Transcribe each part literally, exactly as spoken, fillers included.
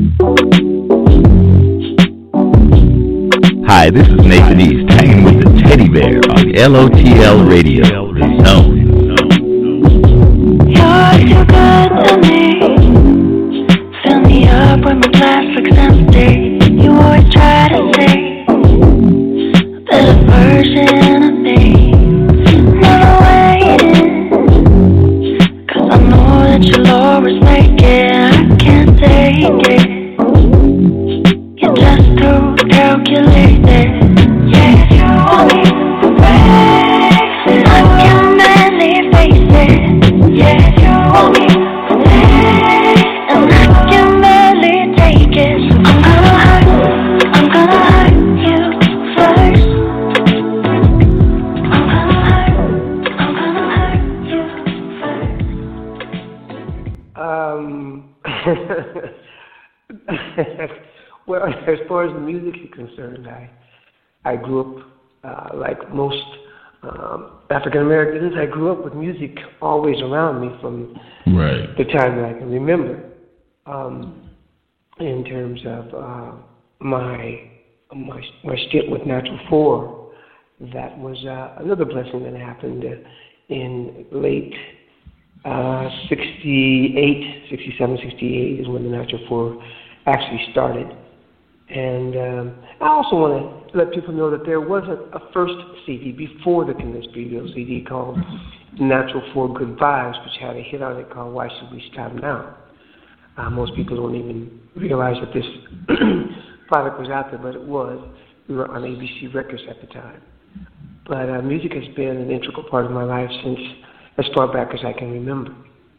Hi, this is Nathan East, hanging with the Teddy Bear on L O T L Radio, The Zone. You're too good to me. Fill me up when my glass looks empty. You always try to say a better version of me. Never waiting, cause I know that you'll always make it. I can't take it. You're just too calculated. Yeah, you want me to face it. I can barely face it. Yeah, you want me to face it. And I can barely take it. So I'm gonna hurt, I'm gonna hurt you first. I'm gonna hurt, I'm gonna hurt you first. Um, well, as far as the music is concerned, I I grew up uh, like most um, African Americans. I grew up with music always around me from right. the time that I can remember. Um, in terms of uh, my my my stint with Natural Four, that was uh, another blessing that happened uh, in late uh, sixty-eight, sixty-seven, sixty-eight is when the Natural Four actually started. And um, I also want to let people know that there was a, a first C D before the Condensed Radio C D called Natural Four Good Vibes, which had a hit on it called Why Should We Stop Now? Uh, most people don't even realize that this product was out there, but it was. We were on A B C Records at the time. But uh, music has been an integral part of my life since as far back as I can remember.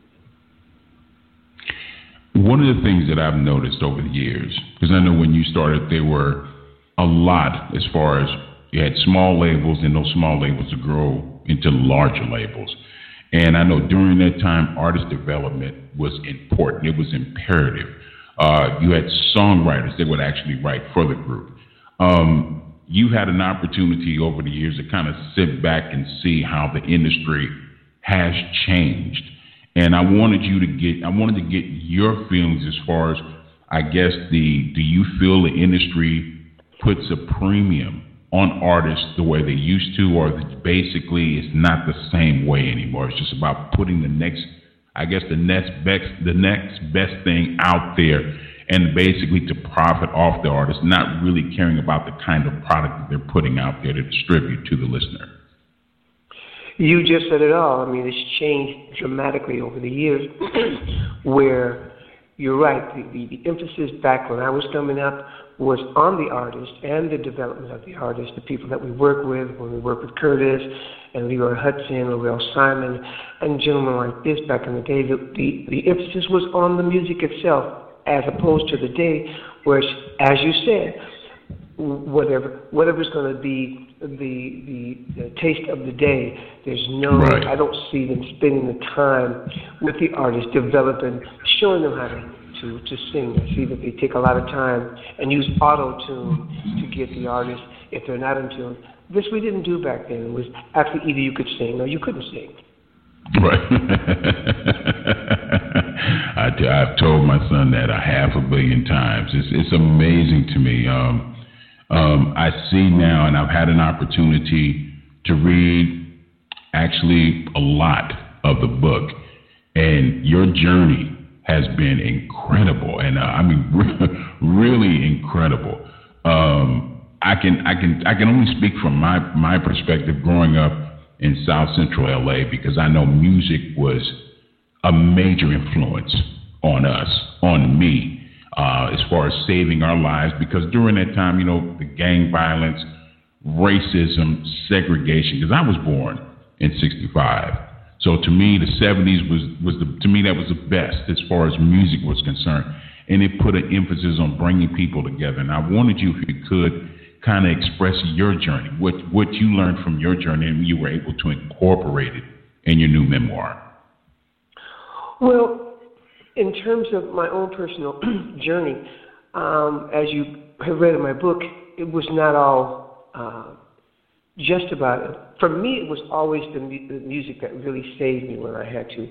One of the things that I've noticed over the years, because I know when you started, there were a lot as far as you had small labels, and those small labels to grow into larger labels. And I know during that time, artist development was important. It was imperative. Uh, you had songwriters that would actually write for the group. Um, you had an opportunity over the years to kind of sit back and see how the industry has changed. And I wanted you to get, I wanted to get your feelings as far as, I guess, the, do you feel the industry puts a premium on artists the way they used to, or that basically it's not the same way anymore? It's just about putting the next, I guess, the next best, the next best thing out there, and basically to profit off the artist, not really caring about the kind of product that they're putting out there to distribute to the listener. You just said it all. I mean, it's changed dramatically over the years where you're right. The, the, the emphasis back when I was coming up was on the artist and the development of the artist, the people that we work with, when we work with Curtis and Leroy Hudson, Laurel Simon, and gentlemen like this back in the day. The, the, the emphasis was on the music itself, as opposed to the day where, as you said, whatever whatever's going to be the, the the taste of the day. There's no, right. I don't see them spending the time with the artist, developing, showing them how to, to, to sing. I see that they take a lot of time and use auto-tune to get the artist if they're not in tune. This we didn't do back then. It was actually either you could sing or you couldn't sing. Right. I t- I've told my son that a half a billion times. It's, it's amazing to me. Um, Um, I see now, and I've had an opportunity to read actually a lot of the book, and your journey has been incredible, and uh, I mean really incredible. Um, I can I can I can only speak from my my perspective growing up in South Central L A, because I know music was a major influence on us, on me. Uh, as far as saving our lives, because during that time, you know, the gang violence, racism, segregation, because I was born in sixty-five. So to me, the seventies was, was the, to me, that was the best as far as music was concerned. And it put an emphasis on bringing people together. And I wanted you, if you could, kind of express your journey, what, what you learned from your journey, and you were able to incorporate it in your new memoir. Well, in terms of my own personal journey, um, as you have read in my book, it was not all uh, just about it. For me, it was always the, mu- the music that really saved me when I had to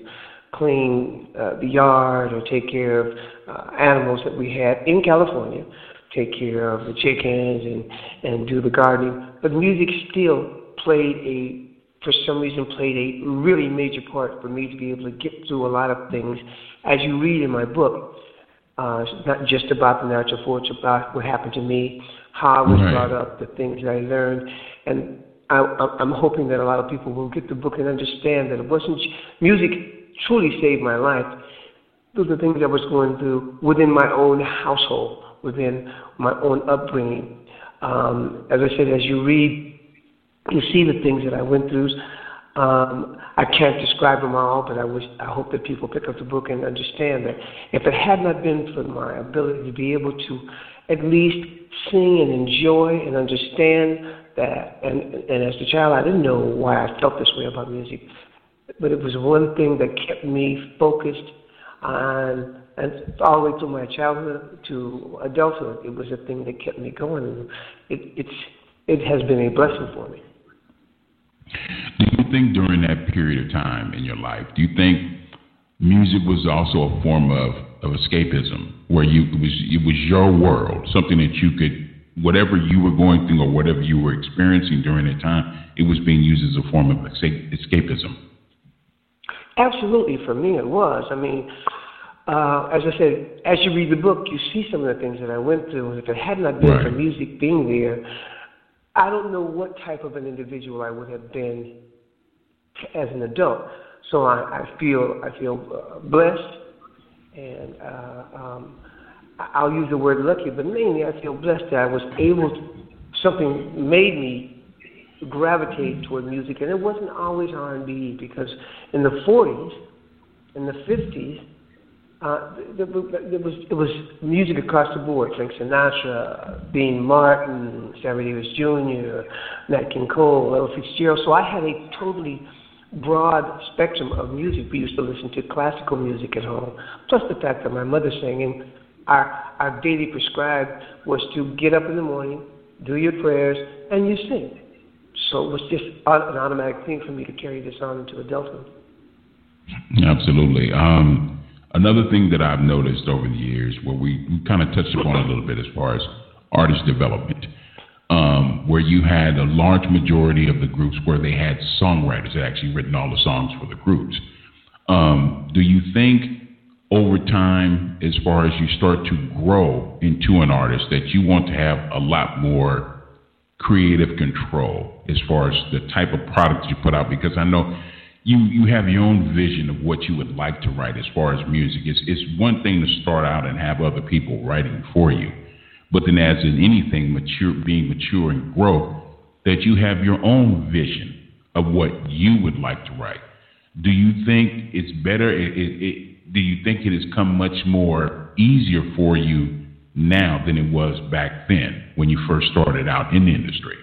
clean uh, the yard or take care of uh, animals that we had in California, take care of the chickens and, and do the gardening. But music still played a, for some reason, played a really major part for me to be able to get through a lot of things. As you read in my book, uh, it's not just about the natural force, it's about what happened to me, how I was right. brought up, the things that I learned. And I, I'm hoping that a lot of people will get the book and understand that it wasn't, music truly saved my life through the things I was going through within my own household, within my own upbringing. Um, as I said, as you read, you see the things that I went through. Um, I can't describe them all, but I wish, I hope that people pick up the book and understand that if it had not been for my ability to be able to at least sing and enjoy and understand that, and, and as a child, I didn't know why I felt this way about music, but it was one thing that kept me focused on, and all the way through my childhood to adulthood. It was a thing that kept me going, and it, it's, it has been a blessing for me. Do you think during that period of time in your life, do you think music was also a form of, of escapism, where you it was it was your world, something that you could, whatever you were going through or whatever you were experiencing during that time, it was being used as a form of escapism? Absolutely, for me it was. I mean, uh, as I said, as you read the book, you see some of the things that I went through. If it had not been right. for music being there, I don't know what type of an individual I would have been as an adult. So I, I feel I feel uh, blessed, and uh, um, I'll use the word lucky, but mainly I feel blessed that I was able to, something made me gravitate toward music, and it wasn't always R and B, because in the forties, in the fifties, uh, there, there was it was music across the board. Frank Sinatra, Dean Martin, Sammy Davis Junior, Nat King Cole, Ella Fitzgerald. So I had a totally broad spectrum of music. We used to listen to classical music at home, plus the fact that my mother sang, and our our daily prescribed was to get up in the morning, do your prayers, and you sing. So it was just an automatic thing for me to carry this on into adulthood. Absolutely. Um, another thing that I've noticed over the years, where we, we kind of touched upon a little bit as far as artist development, um, where you had a large majority of the groups where they had songwriters that actually written all the songs for the groups. Um, do you think over time, as far as you start to grow into an artist, that you want to have a lot more creative control as far as the type of products you put out? Because I know you, you have your own vision of what you would like to write as far as music. It's, it's one thing to start out and have other people writing for you, but then as in anything, mature, being mature and grow, that you have your own vision of what you would like to write. Do you think it's better? It, it, it, do you think it has come much more easier for you now than it was back then when you first started out in the industry?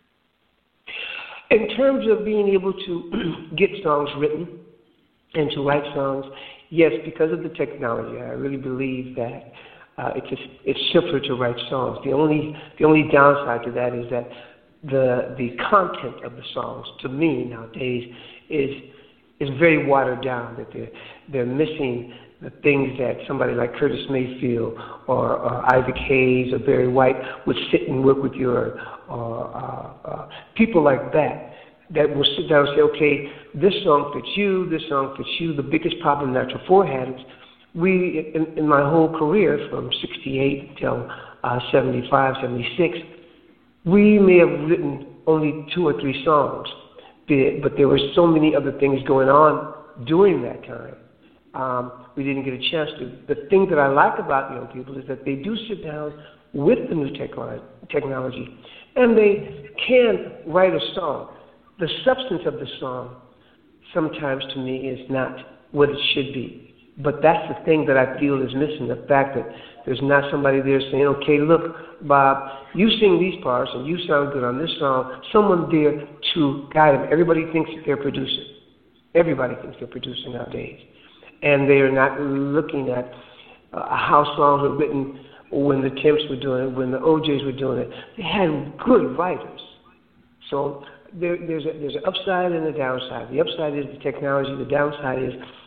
In terms of being able to get songs written and to write songs, yes, because of the technology, I really believe that uh, it's just, it's simpler to write songs. The only the only downside to that is that the the content of the songs, to me nowadays, is is very watered down. That they're they're missing the things that somebody like Curtis Mayfield or, or Isaac Hayes or Barry White would sit and work with you, or, or uh, uh, people like that, that will sit down and say, okay, this song fits you, this song fits you. The biggest problem Natural Four had is we, in, in my whole career from sixty-eight till uh, seventy-five, seventy-six, we may have written only two or three songs, but there were so many other things going on during that time. Um, we didn't get a chance to. The thing that I like about young people is that they do sit down with the new technology, technology and they can write a song. The substance of the song sometimes to me is not what it should be. But that's the thing that I feel is missing, the fact that there's not somebody there saying, okay, look, Bob, you sing these parts and you sound good on this song. Someone there to guide them. Everybody thinks that they're producing. Everybody thinks they're producing nowadays. And they're not looking at uh, how songs were written when the Temps were doing it, when the O Js were doing it. They had good writers. So there, there's, a, there's an upside and a downside. The upside is the technology. The downside is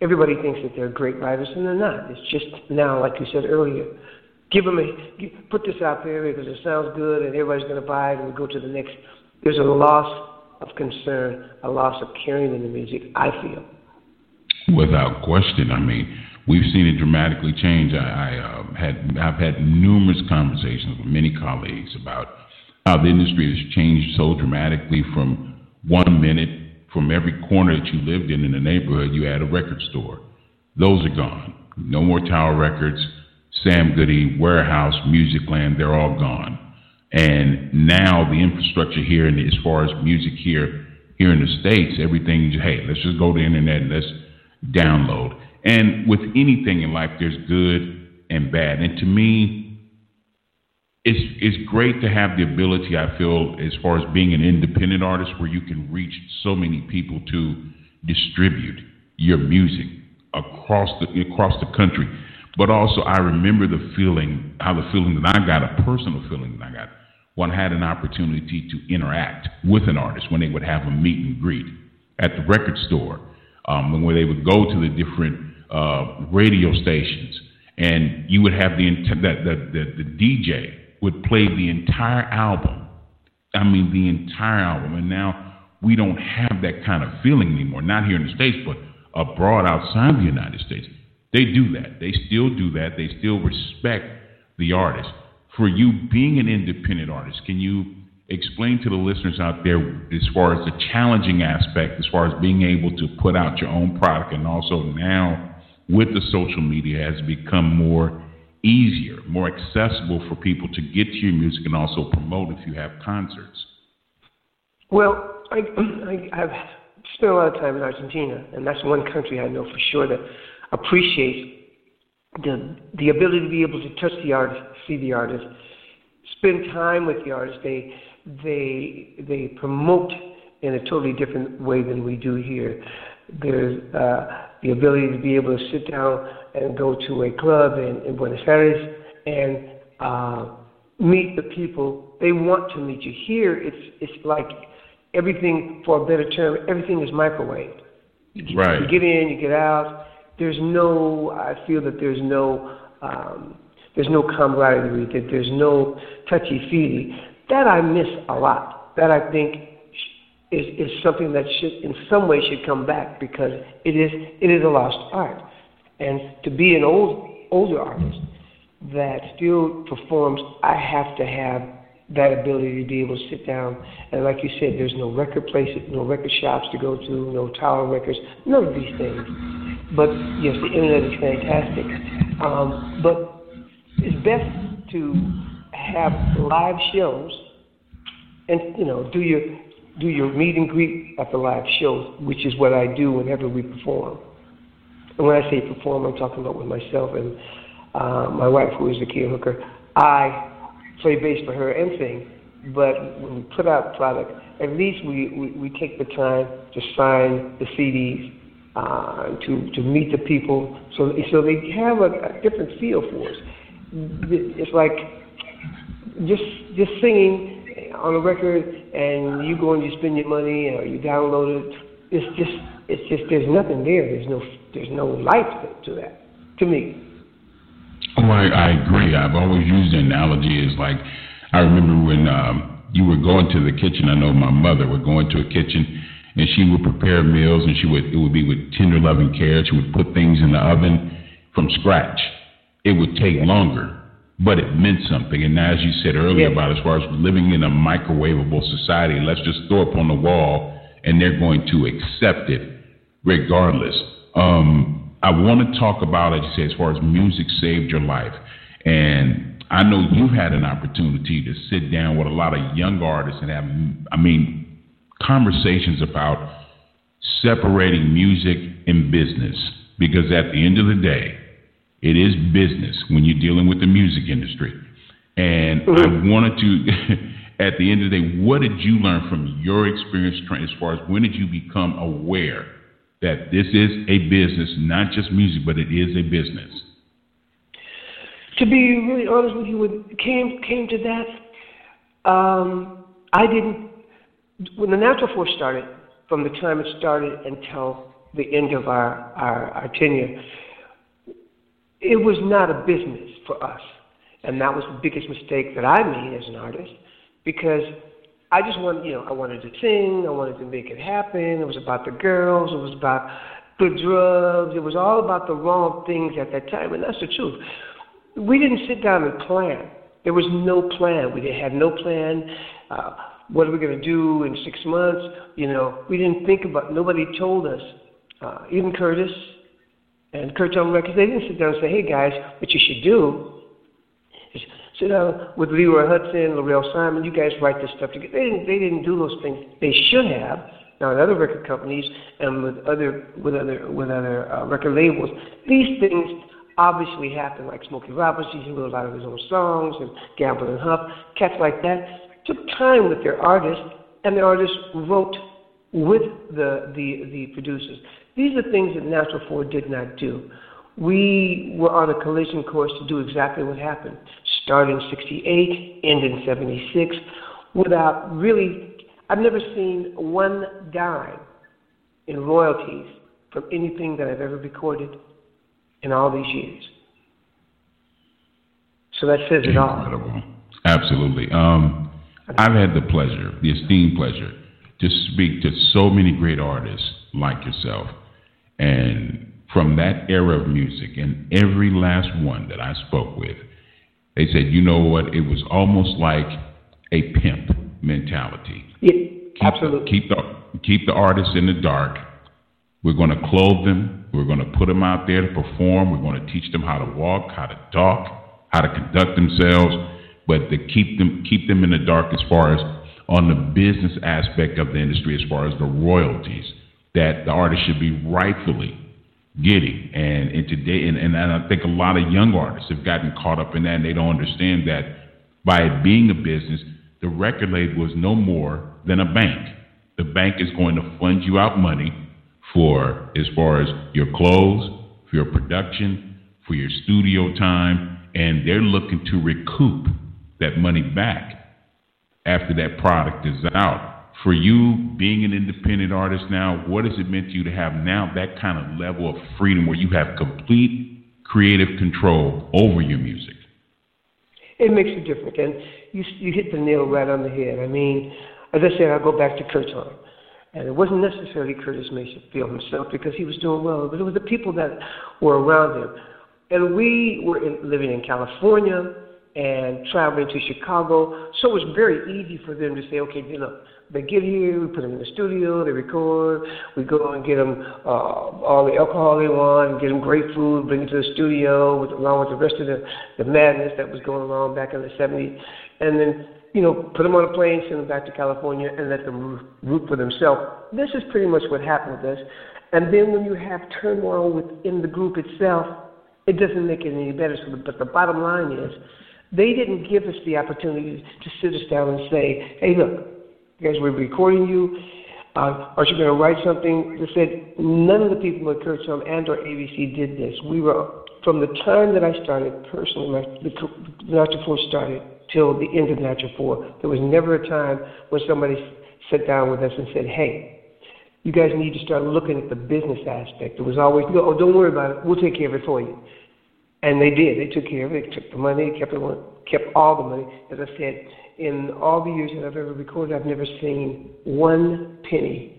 everybody thinks that they're great writers, and they're not. It's just now, like you said earlier, give them a, put this out there because it sounds good and everybody's going to buy it, and we go to the next. There's a loss of concern, a loss of caring in the music, I feel. Without question. I mean, we've seen it dramatically change. I, I uh, had, I've had numerous conversations with many colleagues about how the industry has changed so dramatically. From one minute, from every corner that you lived in in the neighborhood, you had a record store. Those are gone. No more Tower Records, Sam Goody, Warehouse, Musicland, they're all gone. And now the infrastructure here, and as far as music here, here in the States, everything, hey, let's just go to the internet and let's download. And with anything in life, there's good and bad. And to me, it's it's great to have the ability, I feel, as far as being an independent artist, where you can reach so many people to distribute your music across the across the country. But also, I remember the feeling, how the feeling that I got, a personal feeling that I got, when I had an opportunity to interact with an artist, when they would have a meet and greet at the record store, um, and where they would go to the different uh, radio stations, and you would have the, that the, the the D J would play the entire album. I mean, the entire album. And now we don't have that kind of feeling anymore. Not here in the States, but abroad outside the United States. They do that. They still do that. They still respect the artist. For you being an independent artist, can you explain to the listeners out there as far as the challenging aspect, as far as being able to put out your own product, and also now with the social media has become more easier, more accessible for people to get to your music and also promote if you have concerts? Well, I, I, I've spent a lot of time in Argentina, and that's one country I know for sure that appreciates the the ability to be able to touch the artist, see the artist, spend time with the artist. They they they promote in a totally different way than we do here. There's uh, the ability to be able to sit down and go to a club in, in Buenos Aires and uh, meet the people. They want to meet you. Here, it's it's like everything, for a better term, everything is microwaved. You, right. You get in, you get out. There's no, I feel that there's no, um, there's no camaraderie, that there's no touchy-feely. That I miss a lot. That I think is, is something that should, in some way, should come back, because it is it is a lost art. And to be an old older artist that still performs, I have to have that ability to be able to sit down. And like you said, there's no record places, no record shops to go to, no Tower Records, none of these things. But yes, the internet is fantastic. Um, but it's best to have live shows, and you know, do your do your meet and greet at the live shows, which is what I do whenever we perform. And when I say perform, I'm talking about with myself and uh, my wife, who is the key hooker. I play bass for her and sing, but when we put out product, at least we, we, we take the time to sign the C Ds, uh, to to meet the people, so so they have a, a different feel for us. It's like just just singing on a record, and you go and you spend your money, or you download it. It's just it's just there's nothing there. There's no there's no life to that, to me. Oh, I, I agree. I've always used the analogy as like, I remember when um, you were going to the kitchen. I know my mother would go into a kitchen, and she would prepare meals, and she would it would be with tender loving care. She would put things in the oven from scratch. It would take longer, but it meant something. And now, as you said earlier, yes, about as far as living in a microwavable society, let's just throw it up on the wall, and they're going to accept it regardless. Um, I want to talk about, as you say, as far as music saved your life. And I know you've had an opportunity to sit down with a lot of young artists and have, I mean, conversations about separating music and business. Because at the end of the day, it is business when you're dealing with the music industry. And mm-hmm. I wanted to, at the end of the day, what did you learn from your experience as far as when did you become aware that this is a business, not just music, but it is a business? To be really honest with you, when it came, came to that, um, I didn't, when the Natural Force started, from the time it started until the end of our, our, our tenure, it was not a business for us. And that was the biggest mistake that I made as an artist, because I just wanted, you know, I wanted to sing, I wanted to make it happen. It was about the girls, it was about the drugs, it was all about the wrong things at that time, and that's the truth. We didn't sit down and plan. There was no plan. We had no plan. Uh, what are we going to do in six months? You know, we didn't think about, nobody told us, uh, even Curtis and Curtis Records, they didn't sit down and say, hey guys, what you should do is sit down with Leroy Hudson, Laurel Simon, you guys write this stuff together. They didn't, they didn't do those things. They should have. Now, in other record companies and with other with other with other uh, record labels, these things obviously happen. Like Smokey Robinson, he wrote a lot of his own songs, and Gamble and Huff, cats like that took time with their artists, and the artists wrote with the the the producers. These are things that Natural four did not do. We were on a collision course to do exactly what happened. Start in sixty-eight, end in seventy-six, without really. I've never seen one dime in royalties from anything that I've ever recorded in all these years. So that says it all. Incredible. Absolutely. Um, I've had the pleasure, the esteemed pleasure, to speak to so many great artists like yourself. And from that era of music, and every last one that I spoke with, they said, you know what, it was almost like a pimp mentality. Yeah, keep absolutely. The, keep the keep the artists in the dark. We're going to clothe them. We're going to put them out there to perform. We're going to teach them how to walk, how to talk, how to conduct themselves, but to keep them keep them in the dark as far as on the business aspect of the industry, as far as the royalties that the artist should be rightfully getting. And, and today, and, and I think a lot of young artists have gotten caught up in that, and they don't understand that by it being a business, the record label is no more than a bank. The bank is going to fund you out money for as far as your clothes, for your production, for your studio time, and they're looking to recoup that money back after that product is out. For you, being an independent artist now, what has it meant to you to have now that kind of level of freedom where you have complete creative control over your music? It makes a difference, and you you hit the nail right on the head. I mean, as I said, I'll go back to Kurt Time. And it wasn't necessarily Curtis Mayfield himself because he was doing well, but it was the people that were around him. And we were in, living in California and traveling to Chicago, so it was very easy for them to say, okay, you know, they get here, we put them in the studio, they record, we go and get them uh, all the alcohol they want, get them great food, bring it to the studio, with, along with the rest of the, the madness that was going on back in the seventies, and then, you know, put them on a plane, send them back to California, and let them root for themselves. This is pretty much what happened with us. And then when you have turmoil within the group itself, it doesn't make it any better. So the, but the bottom line is, they didn't give us the opportunity to sit us down and say, hey, look, guys, we're recording you. Uh, are you going to write something? They said none of the people at Kurtzum and or A B C did this. We were, from the time that I started personally, my, the Natural four started till the end of Natural four, there was never a time when somebody sat down with us and said, hey, you guys need to start looking at the business aspect. It was always, no, oh, don't worry about it. We'll take care of it for you. And they did. They took care of it. They took the money, kept it, kept all the money. As I said, in all the years that I've ever recorded, I've never seen one penny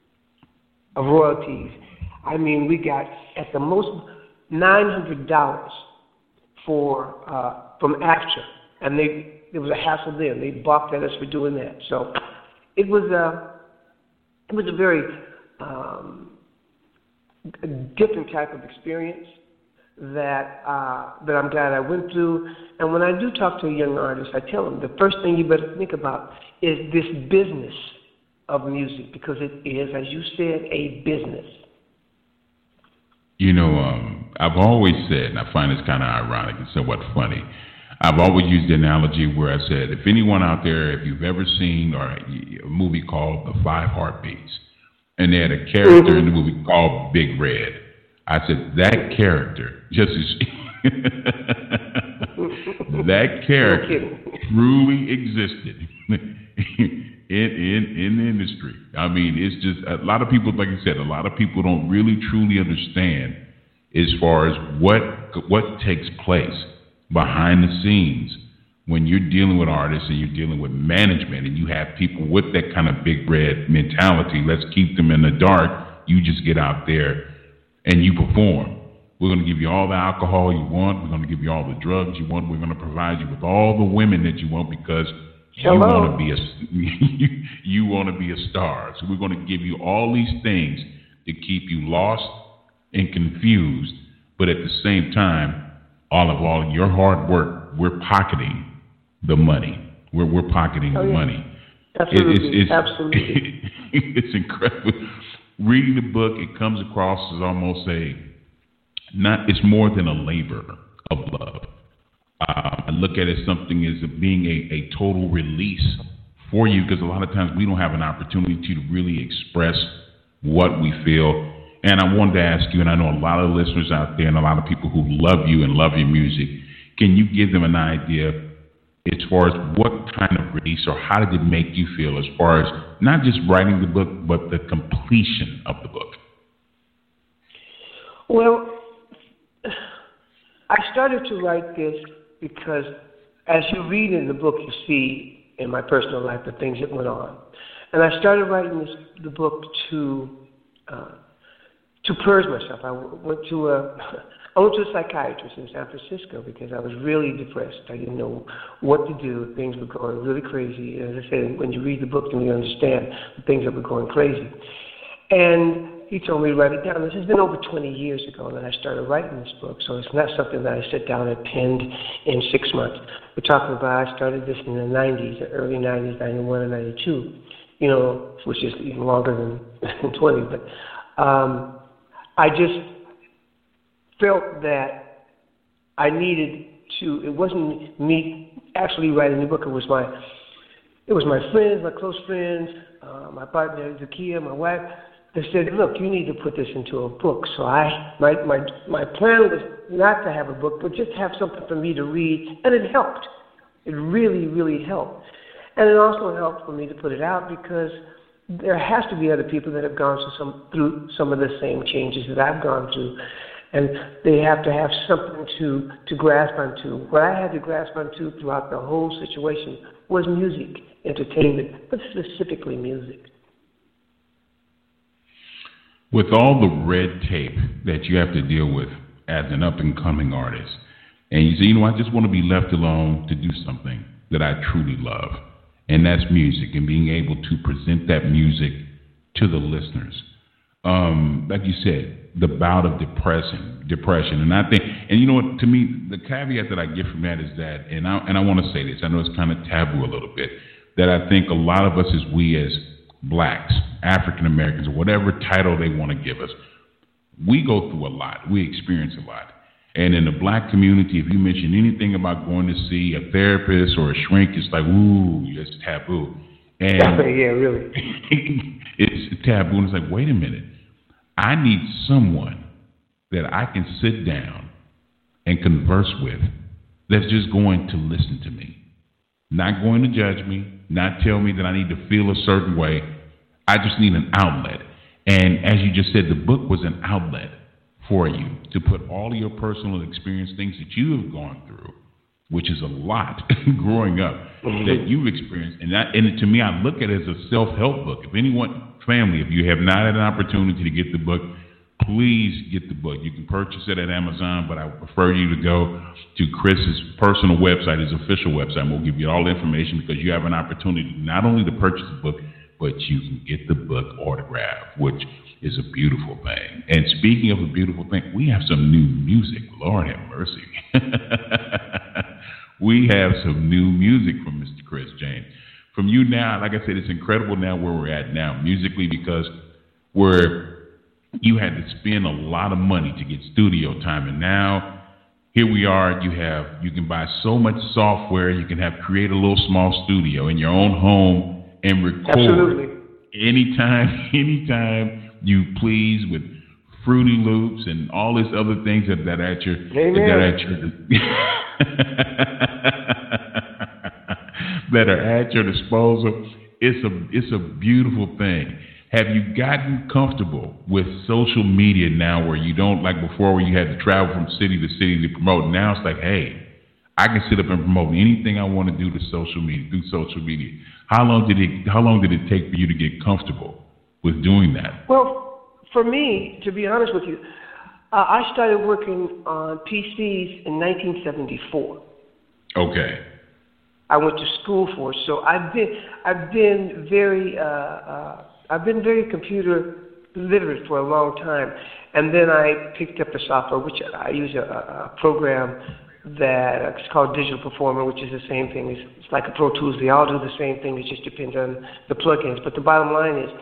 of royalties. I mean, we got at the most nine hundred dollars for uh, from AFTRA, and they it was a hassle there. They balked at us for doing that. So it was a it was a very um, a different type of experience that uh, that I'm glad I went through. And when I do talk to a young artist, I tell them the first thing you better think about is this business of music, because it is, as you said, a business. You know, um, I've always said, and I find this kind of ironic and somewhat funny, I've always used the analogy where I said, if anyone out there, if you've ever seen or a movie called The Five Heartbeats, and they had a character mm-hmm. in the movie called Big Red, I said, that character, just as that character truly existed in, in, in the industry. I mean, it's just a lot of people, like you said, a lot of people don't really truly understand as far as what what takes place behind the scenes when you're dealing with artists and you're dealing with management and you have people with that kind of big red mentality. Let's keep them in the dark. You just get out there and you perform. We're going to give you all the alcohol you want. We're going to give you all the drugs you want. We're going to provide you with all the women that you want because Hello. you want to be a you, you want to be a star. So we're going to give you all these things to keep you lost and confused. But at the same time, all of all your hard work, we're pocketing the money. We're we're pocketing oh, the yeah. money. Absolutely. It, it's, it's, Absolutely. It's incredible. Reading the book, it comes across as almost a not. It's more than a labor of love. Uh, I look at it as something as being a, a total release for you because a lot of times we don't have an opportunity to really express what we feel. And I wanted to ask you, and I know a lot of listeners out there and a lot of people who love you and love your music, can you give them an idea as far as what kind of release or how did it make you feel as far as not just writing the book, but the completion of the book? Well, I started to write this because as you read in the book, you see in my personal life the things that went on. And I started writing this, the book to uh, to purge myself. I went to a I went to a psychiatrist in San Francisco because I was really depressed. I didn't know what to do. Things were going really crazy. As I said, when you read the book, then you understand the things that were going crazy. And he told me to write it down. This has been over twenty years ago that I started writing this book, so it's not something that I sit down and penned in six months. We're talking about I started this in the nineties, the early nineties, ninety-one and ninety-two, you know, which is even longer than twenty. But um, I just felt that I needed to. It wasn't me actually writing the book. It was my, it was my friends, my close friends, uh, my partner Zakia, my wife. They said, "Look, you need to put this into a book." So I, my my my plan was not to have a book, but just have something for me to read, and it helped. It really, really helped, and it also helped for me to put it out because there has to be other people that have gone through some through some of the same changes that I've gone through. And they have to have something to, to grasp onto. What I had to grasp onto throughout the whole situation was music, entertainment, but specifically music. With all the red tape that you have to deal with as an up-and-coming artist, and you say, you know, I just want to be left alone to do something that I truly love, and that's music, and being able to present that music to the listeners. Um, like you said, the bout of depression, depression, and I think, and you know what? To me, the caveat that I get from that is that, and I and I want to say this. I know it's kind of taboo a little bit. That I think a lot of us, as we as blacks, African Americans, or whatever title they want to give us, we go through a lot. We experience a lot. And in the black community, if you mention anything about going to see a therapist or a shrink, it's like, ooh, it's taboo. And yeah, really. It's taboo. And it's like, wait a minute. I need someone that I can sit down and converse with that's just going to listen to me, not going to judge me, not tell me that I need to feel a certain way. I just need an outlet. And as you just said, the book was an outlet for you to put all of your personal experience, things that you have gone through, which is a lot growing up, mm-hmm. that you've experienced. And that, and to me, I look at it as a self-help book. If anyone, family, if you have not had an opportunity to get the book, please get the book. You can purchase it at Amazon, but I would prefer you to go to Chris's personal website, his official website. We'll give you all the information because you have an opportunity not only to purchase the book, but you can get the book autographed, which is a beautiful thing. And speaking of a beautiful thing, we have some new music. Lord have mercy. We have some new music from Mister Chris James. From you now, like I said, it's incredible now where we're at now musically because we're you had to spend a lot of money to get studio time, and now here we are. You have you can buy so much software. You can have create a little small studio in your own home and record Absolutely. anytime, anytime you please with Fruity Loops and all these other things that, that are at your Amen. that are at your that are at your disposal. it's a it's a beautiful thing. Have you gotten comfortable with social media now, where you don't, like before, where you had to travel from city to city to promote? Now it's like, hey, I can sit up and promote anything I want to do to social media through social media. How long did it How long did it take for you to get comfortable with doing that? Well, for me, to be honest with you, uh, I started working on P Cs in nineteen seventy-four. Okay. I went to school for it, so I've been I've been very uh, uh, I've been very computer literate for a long time, and then I picked up the software, which I use a, a program that it's called Digital Performer, which is the same thing. It's, it's like a Pro Tools. They all do the same thing. It just depends on the plugins. But the bottom line is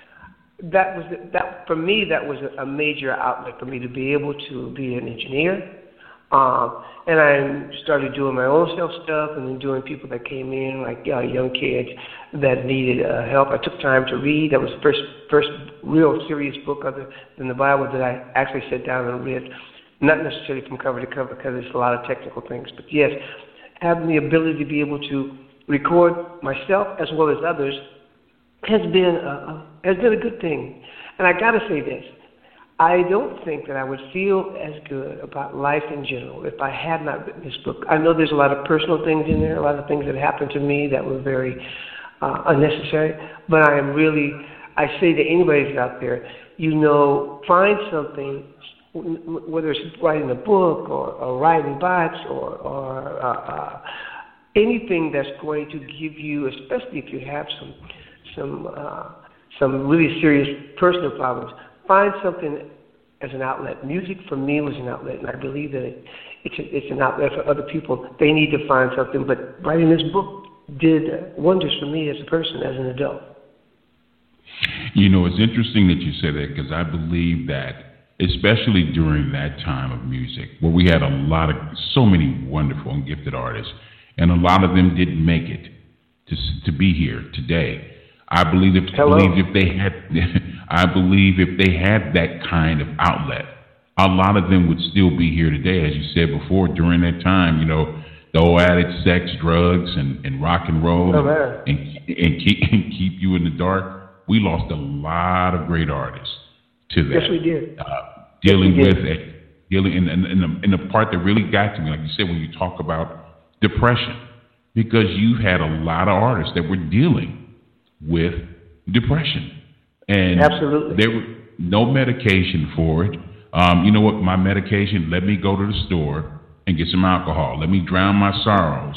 that was that for me. That was a, a major outlet for me to be able to be an engineer. Um, and I started doing my own self stuff, and then doing people that came in, like uh, young kids that needed uh, help. I took time to read. That was the first first real serious book other than the Bible that I actually sat down and read. Not necessarily from cover to cover, because it's a lot of technical things. But yes, having the ability to be able to record myself as well as others has been a, has been a good thing. And I got to say this. I don't think that I would feel as good about life in general if I had not written this book. I know there's a lot of personal things in there, a lot of things that happened to me that were very uh, unnecessary. But I am really, I say to anybody who's out there, you know, find something, whether it's writing a book or, or riding bikes or, or uh, uh, anything that's going to give you, especially if you have some some uh, some really serious personal problems, find something as an outlet. Music for me was an outlet, and I believe that it, it's, a, it's an outlet for other people. They need to find something, but writing this book did wonders for me as a person, as an adult. You know, it's interesting that you say that, because I believe that, especially during that time of music, where we had a lot of, so many wonderful and gifted artists, and a lot of them didn't make it to to be here today. I believe if, believe if they had, I believe if they had that kind of outlet, a lot of them would still be here today. As you said before, during that time, you know, the old addict, sex, drugs, and, and rock and roll, oh, and, and, keep, and keep you in the dark. We lost a lot of great artists to that. Yes, we did. Uh, dealing yes, we with did. it, dealing in, in, in, the, in the part that really got to me, like you said, when you talk about depression, because you had a lot of artists that were dealing with depression, and absolutely, there was no medication for it. Um, you know what? My medication, let me go to the store and get some alcohol. Let me drown my sorrows.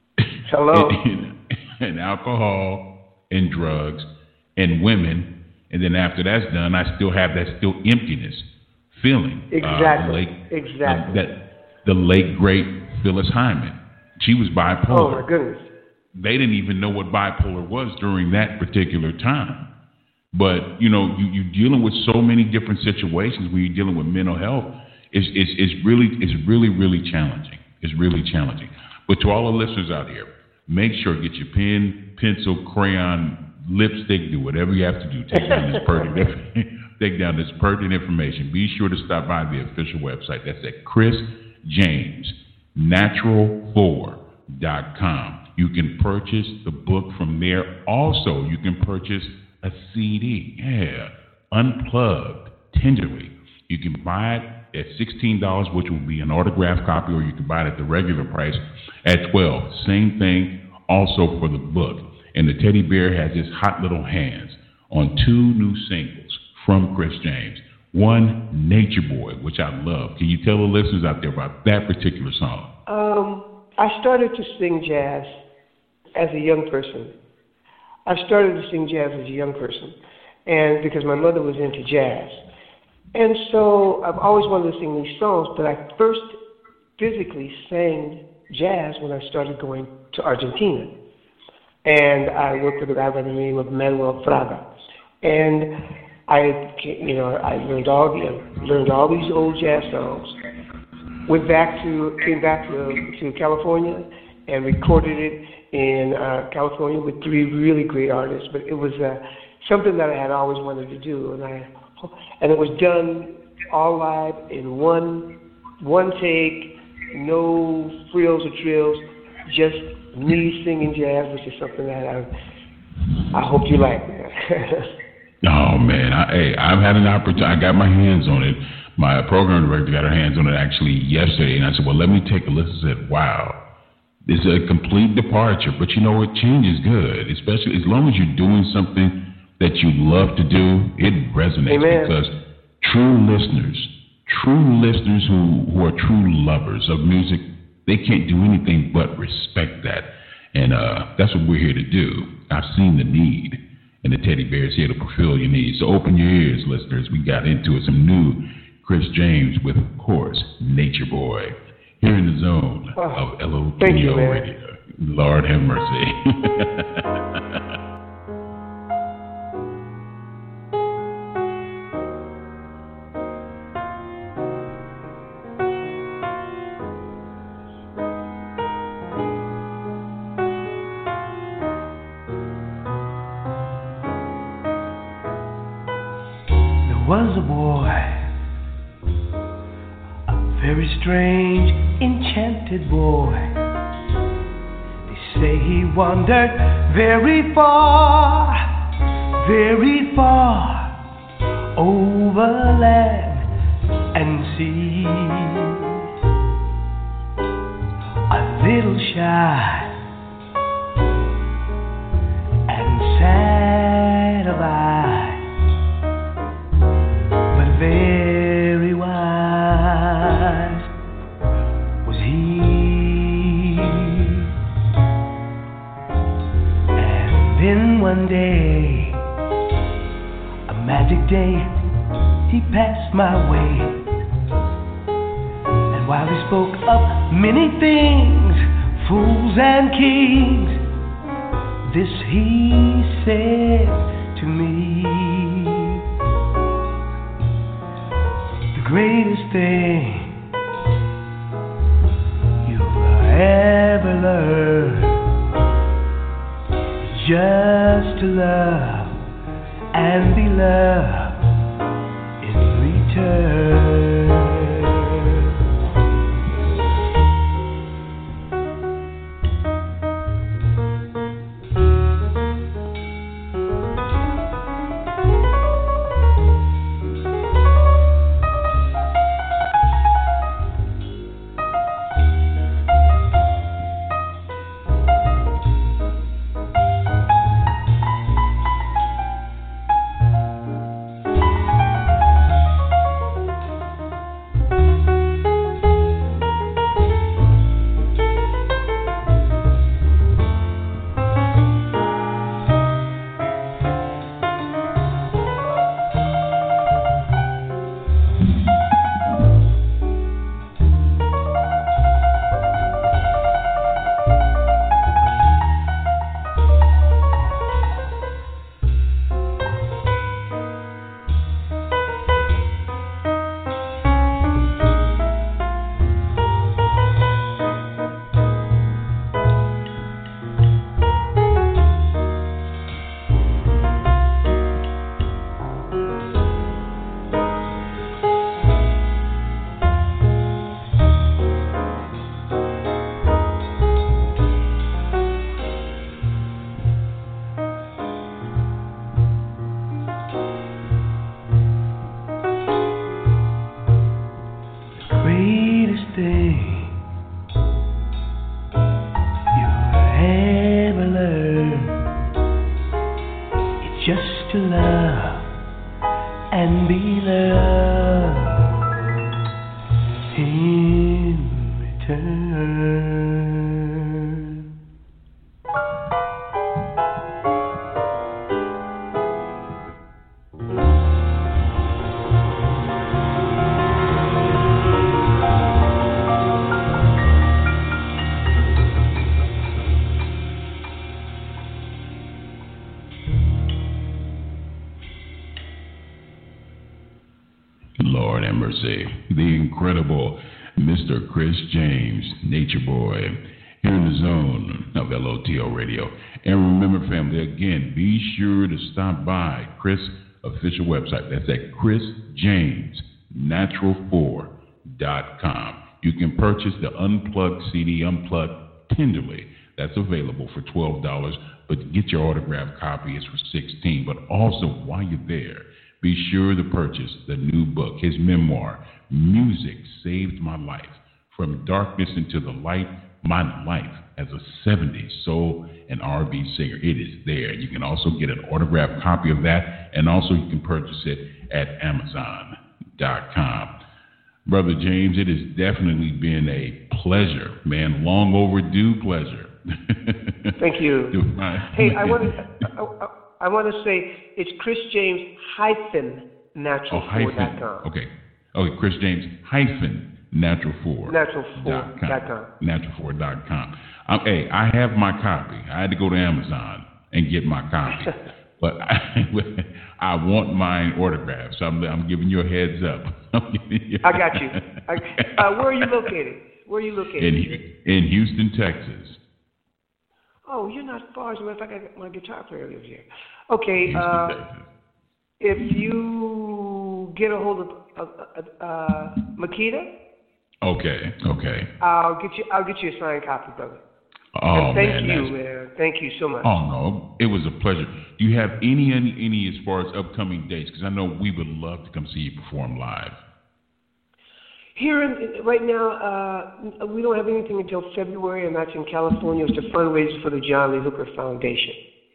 Hello. in, in, in alcohol and drugs and women, and then after that's done, I still have that still emptiness feeling. Exactly. Uh, late, exactly. Uh, that the late great Phyllis Hyman, she was bipolar. Oh my goodness. They didn't even know what bipolar was during that particular time. But, you know, you, you're dealing with so many different situations when you're dealing with mental health. It's, it's, it's really, it's really, really challenging. It's really challenging. But to all the listeners out here, make sure, get your pen, pencil, crayon, lipstick, do whatever you have to do. Take down this pertinent, take down this pertinent information. Be sure to stop by the official website. That's at Chris James Natural four dot com. You can purchase the book from there. Also, you can purchase a C D. Yeah, Unplugged, Tenderly. You can buy it at sixteen dollars, which will be an autographed copy, or you can buy it at the regular price at twelve dollars. Same thing also for the book. And the teddy bear has his hot little hands on two new singles from Chris James. One, Nature Boy, which I love. Can you tell the listeners out there about that particular song? Um, I started to sing jazz as a young person. I started to sing jazz as a young person, and because my mother was into jazz. And so I've always wanted to sing these songs, but I first physically sang jazz when I started going to Argentina. And I worked with a guy by the name of Manuel Fraga. And I, you know, I learned all the, learned all these old jazz songs. Went back to, came back to, to California and recorded it in uh, California with three really great artists. But it was uh, something that I had always wanted to do, and I, and it was done all live in one, one take, no frills or trills, just me singing jazz, which is something that I I hope you like that. Oh man, I, hey, I've had an opportunity. I got my hands on it. My program director got her hands on it actually yesterday, and I said, "Well, let me take a listen." I said, "Wow, it's a complete departure." But you know what? Change is good, especially as long as you're doing something that you love to do. It resonates. Amen. Because true listeners, true listeners who who are true lovers of music, they can't do anything but respect that, and uh, that's what we're here to do. I've seen the need. And the Teddy Bear is here to fulfill your needs. So open your ears, listeners. We got into it. Some new Chris James with, of course, Nature Boy. Here in the zone oh, of L O T L Radio. Lord have mercy. Was a boy, a very strange, enchanted boy. They say he wandered very far, very far, over land and sea. A little shy and sad of eye, very wise was he. And then one day, a magic day, he passed my way. And while he spoke of many things, fools and kings, this he said to me: greatest thing you'll ever learn is just to love and be loved in return. Lord have mercy. The incredible Mister Chris James, Nature Boy, here in the zone of L O T L Radio. And remember, family, again, be sure to stop by Chris' official website. That's at chris james natural four dot com. You can purchase the Unplugged C D, Unplugged Tenderly, That's available for twelve dollars, but get your autographed copy. It's for sixteen dollars. But also, while you're there, be sure to purchase the new book, his memoir, Music Saved My Life. From Darkness into the Light, My Life as a seventies soul and R and B singer. It is there. You can also get an autographed copy of that, and also you can purchase it at amazon dot com. Brother James, it has definitely been a pleasure, man, long overdue pleasure. Thank you. Hey, I want to I, I want to say it's Chris James hyphen natural four dot com. Oh, okay. Okay, Chris James hyphen natural four natural four dot com. natural four dot com. Um, hey, I have my copy. I had to go to Amazon and get my copy. But I, I want mine autographed, so I'm, I'm giving you a heads up. I got you. I, uh, where are you located? Where are you located? In, in Houston, Texas. Oh, you're not far. As a matter of fact, I got my guitar player lives here. Okay. Houston, uh, Texas. If you get a hold of uh, uh, Makita, okay, okay, I'll get you. I'll get you a signed copy, brother. Oh, and thank man, you, man. Thank you so much. Oh, no. It was a pleasure. Do you have any, any, any as far as upcoming dates? Because I know we would love to come see you perform live. Here, in, right now, uh, we don't have anything until February, and that's in California. It's the fundraiser for the John Lee Hooker Foundation.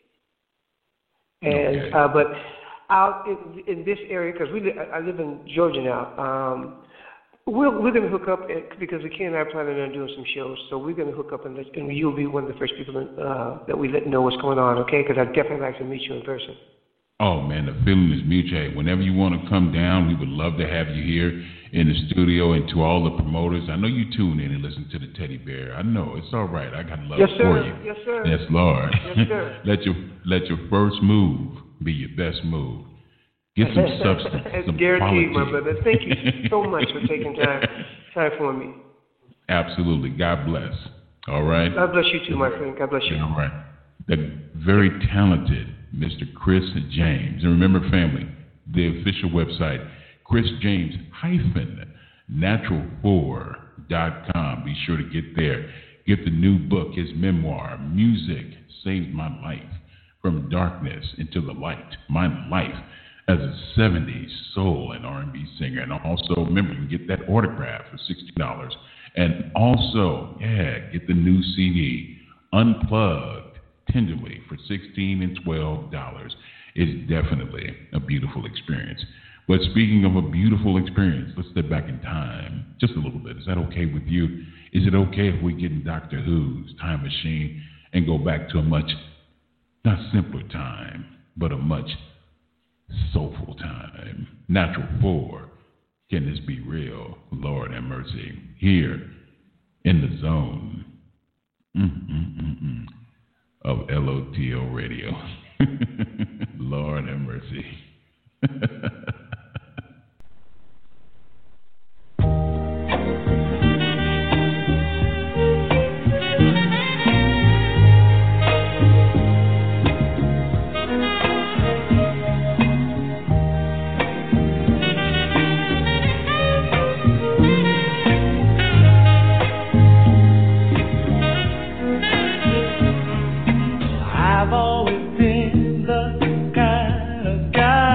And Okay. uh, But out in, in this area, because we li- I live in Georgia now, um, We're, we're going to hook up and, because Ken and I are planning on doing some shows. So we're going to hook up and, let, and you'll be one of the first people uh, that we let know what's going on, okay? Because I'd definitely like to meet you in person. Oh, man, the feeling is mutual. Whenever you want to come down, we would love to have you here in the studio. And to all the promoters, I know you tune in and listen to the Teddy Bear. I know. It's all right. I got love yes, for sir. you. Yes, sir. Yes, Lord. Yes, sir. let, your, let your first move be your best move. Get some substance, some guaranteed, quality. my brother. Thank you so much for taking time time for me. Absolutely. God bless. All right? God bless you too, my friend. God bless you. All right. The very talented Mister Chris James. And remember, family, the official website, chris james dash natural four dot com. Be sure to get there. Get the new book, his memoir, Music Saved My Life. From Darkness into the Light. My life as a seventies soul and R and B singer. And also, remember, you can get that autograph for sixty dollars. And also, yeah, get the new C D, Unplugged, Tenderly, for sixteen dollars and twelve dollars. It's definitely a beautiful experience. But speaking of a beautiful experience, let's step back in time just a little bit. Is that okay with you? Is it okay if we get in Doctor Who's time machine and go back to a much, not simpler time, but a much soulful time? Natural four. Can this be real? Lord have mercy. Here in the zone Mm-mm-mm-mm. of L O T L Radio. Lord have mercy. I've always been the kind of guy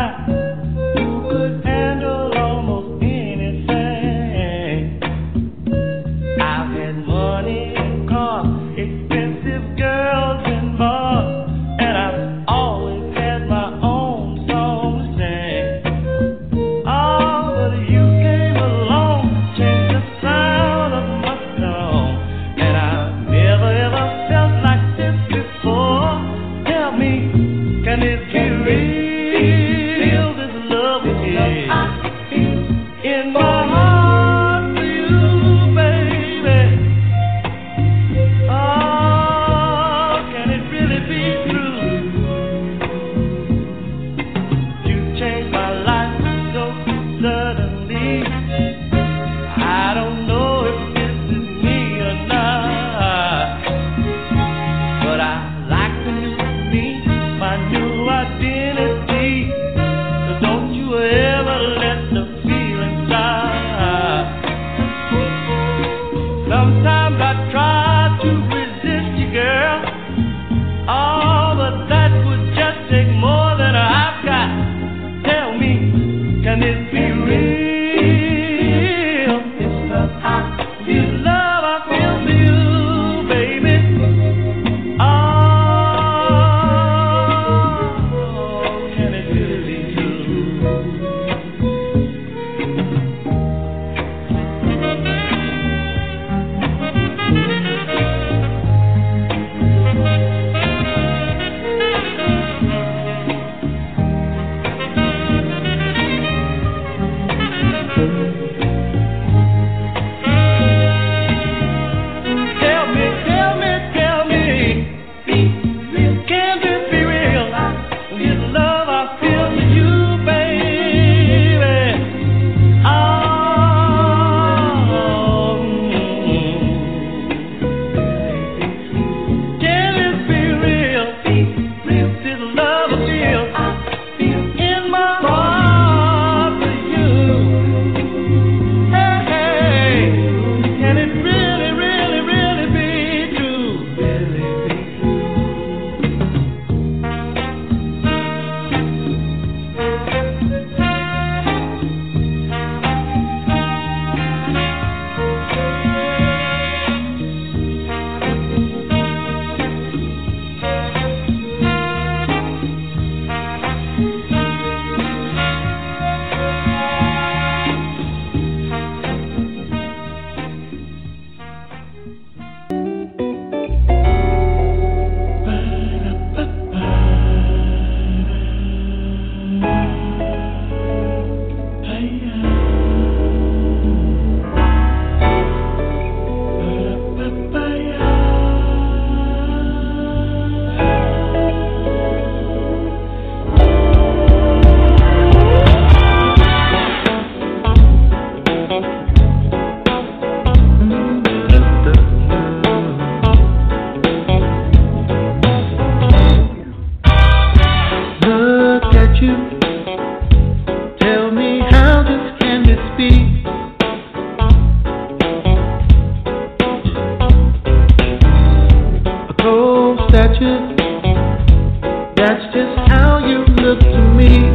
at you. That's just how you look to me.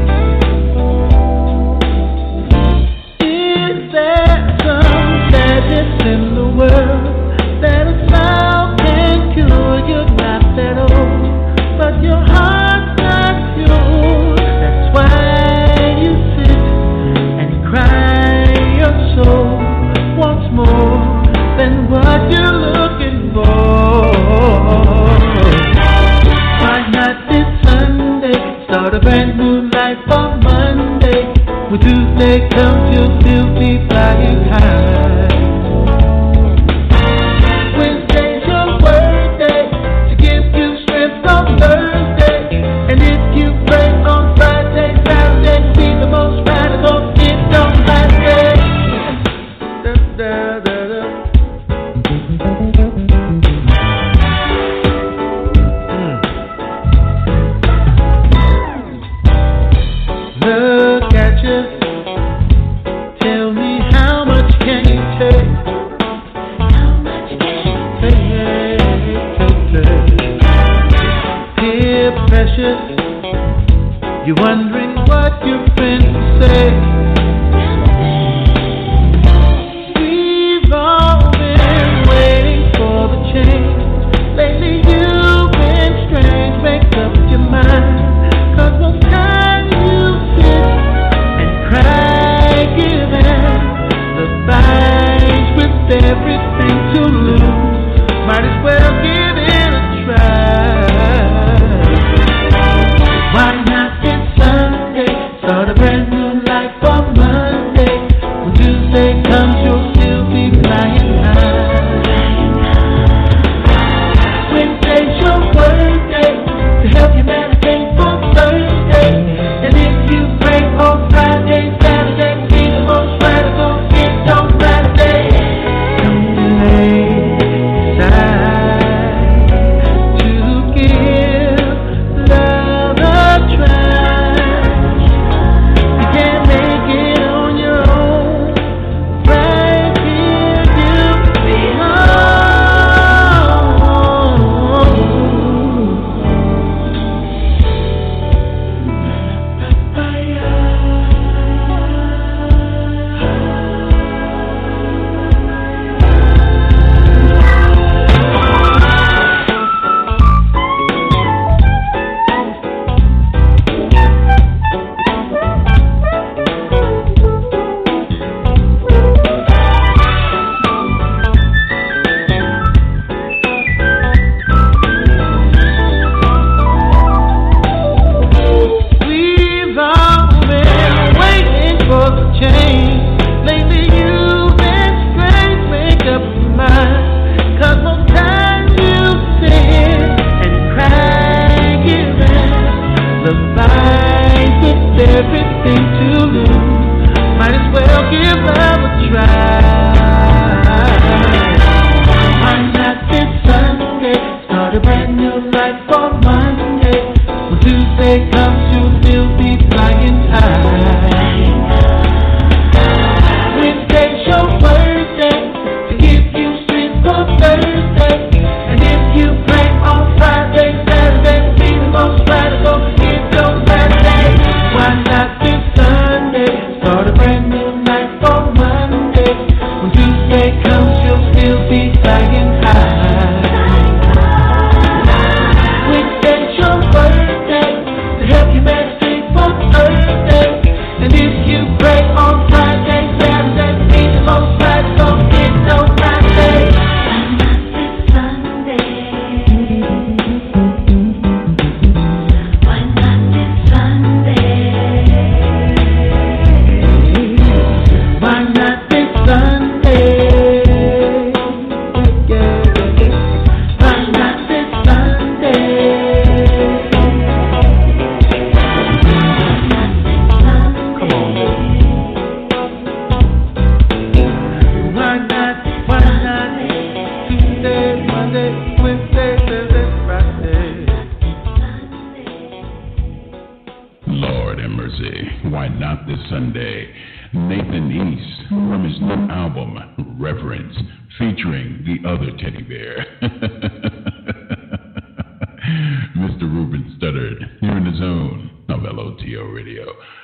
Is there some sadness in the world that a smile can cure? You're not that old, but your heart's not yours. That's why you sit and cry your soul wants more than what you're looking for. Why not this Sunday? Start a brand new life on Monday. When Tuesday comes, you'll still be flying high. Wednesday's your work day to give you strength on Thursday. And if you pray on Friday, Saturday, be the most radical. It don't matter. Da, da, da, da. Look at you. Tell me how much can you take? How much can you take? Take, take. Dear precious, you're wondering what your friends will say. We've all been waiting for the change. Lately you've been strange. Make up your mind, 'cause most time you sit and cry, giving the vibes with everything to lose. Might as well give it a try. Why not this Sunday? Start a brand new life on Monday. When Tuesday comes, you'll still be flying high. Wednesday's your work day to help you meditate for Thursday. And if you pray on Friday, Saturday, be the most radical. It don't matter. Don't delay, decide to give love a try. You can't make it on your own. Right here you belong. We've all been waiting for the change. Lately you've been strange. Make up your mind, 'cause most times you sit and cry, giving the vibe with everything to lose. Might as well give love a try. Why not this Sunday? Start a brand new life on Monday. When Tuesday comes, you'll still be flying high. Wednesday's your birthday to give you strength for Thursday. And if you pray on Friday, Saturday, be the most radical. It don't matter. Why not this Sunday? Start a brand new life on Monday. When Tuesday comes, you'll still be flying high. Wednesday's your birthday to help you meditate for Thursday. And if you pray on Friday, Saturday, be the most radical. It don't matter. Why not this Sunday? Why not this Sunday? Yeah, yeah, yeah. Why not this Sunday? Come on. Why not, why not Tuesday, Monday, Wednesday, Thursday, Friday? Lord have mercy. Why not this Sunday? Nathan East from his new album, Reverence, featuring the other teddy bear.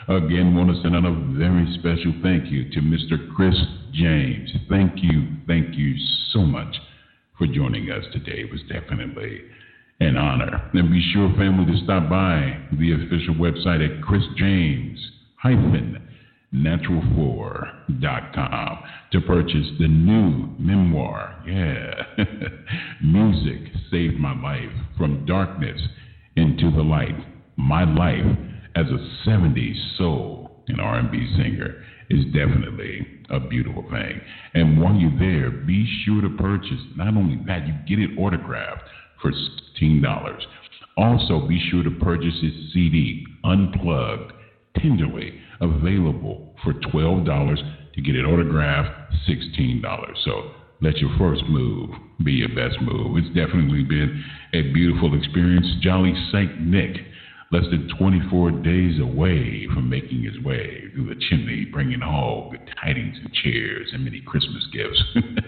Again, want to send out a very special thank you to Mister Chris James. Thank you, thank you so much for joining us today. It was definitely an honor. And be sure, family, to stop by the official website at chris james dash natural four dot com to purchase the new memoir. Yeah. Music Saved My Life, From Darkness Into the Light. My life as a seventies soul and R and B singer is definitely a beautiful thing. And while you're there, be sure to purchase. Not only that, you get it autographed for sixteen dollars. Also, be sure to purchase his C D, Unplugged, Tenderly, available for twelve dollars. To get it autographed, sixteen dollars. So let your first move be your best move. It's definitely been a beautiful experience. Jolly Saint Nick, less than twenty-four days away from making his way through the chimney, bringing home good tidings and cheers and many Christmas gifts.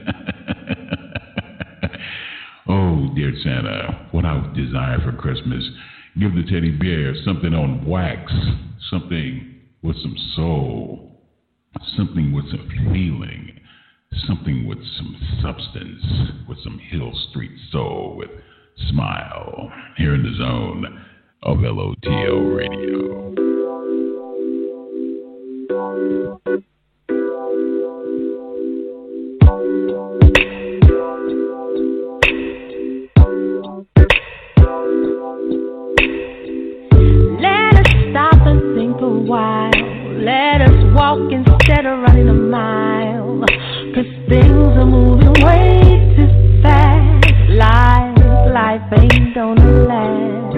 Oh, dear Santa, what I would desire for Christmas. Give the teddy bear something on wax, something with some soul, something with some feeling, something with some substance, with some Hill Street soul, with smile. Here in the zone of L O T L Radio. Let us stop and think a while. Let us walk instead of running a mile. 'Cause things are moving way too fast. Life, life ain't gonna last.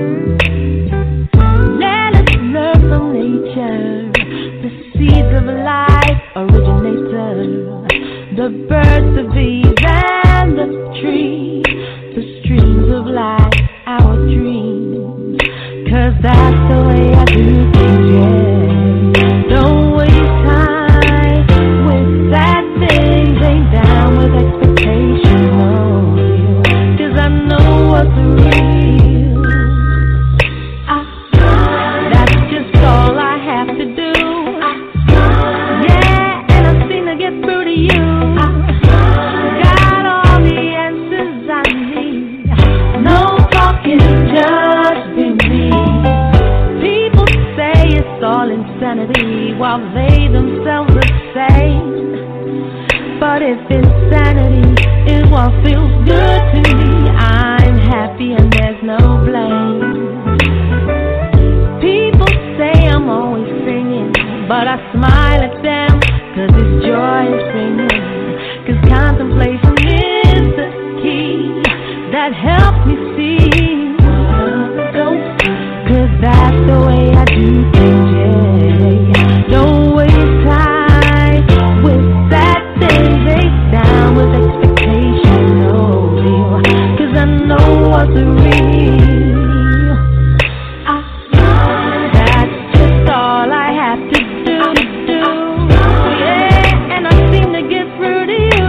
Let us learn from nature. The seeds of life originator. The birds, the bees, and the trees. The streams of life, our dreams. 'Cause that's the way I do things, yeah. Don't waste time with sad things. Ain't down with expectations, no. 'Cause I know what's real. I, that's just all I have to do. Yeah, and I seem to get through to you. Got all the answers I need. No talking, just be me. People say it's all insanity while they themselves are sane. But if insanity is what feels good to me, I'm happy and there's no blame. People say I'm always singing, but I smile at them 'cause it's joy is bringing. 'Cause contemplation is the key that helps me see. 'Cause that's the way I do things, yeah. Don't waste time with sad things. Ain't down with expectation, no. 'Cause I know what's real. I, that's just all I have to do, to do. Yeah, and I seem to get through to you.